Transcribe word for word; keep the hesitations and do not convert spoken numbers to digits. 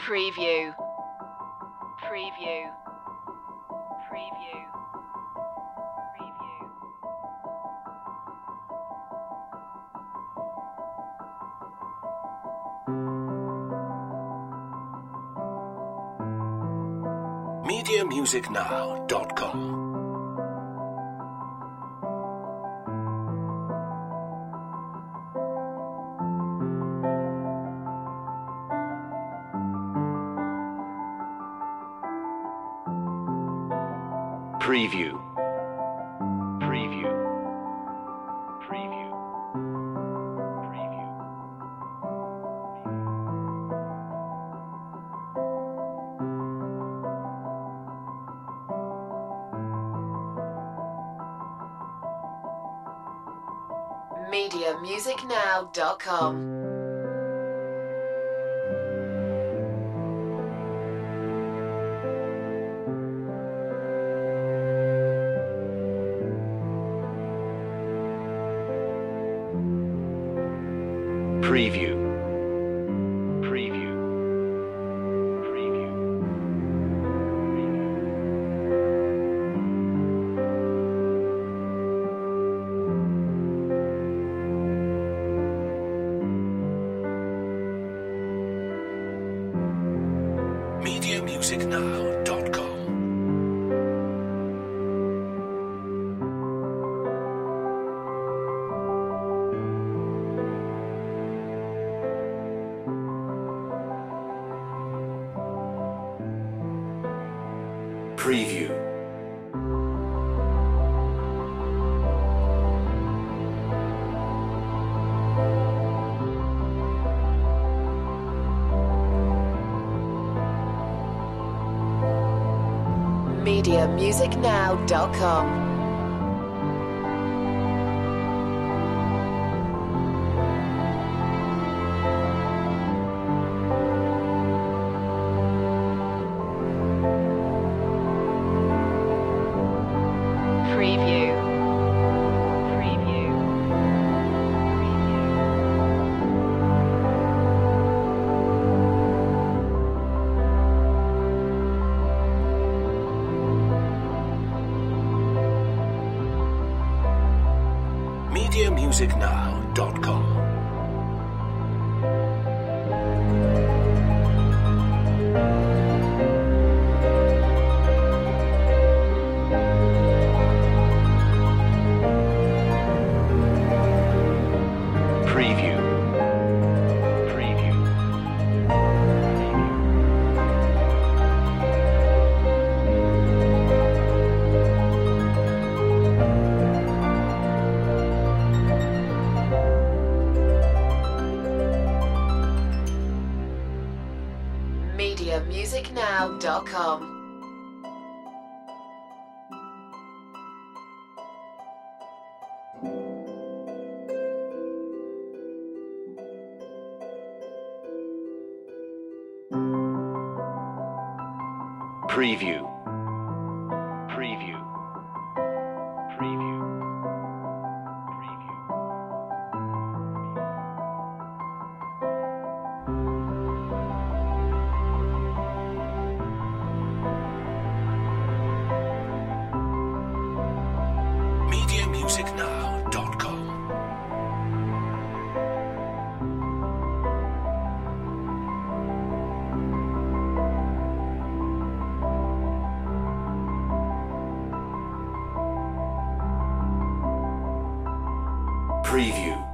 Preview. Preview. Preview. Preview. media music now dot com Preview. Preview. Preview. Preview. media music now dot com. Preview. Preview. Preview. media music now dot com Preview. media music now dot com. Preview. Preview. media music now dot com Preview. Preview. media music now dot com. Preview. Preview. Preview. Preview. media music now dot com Preview.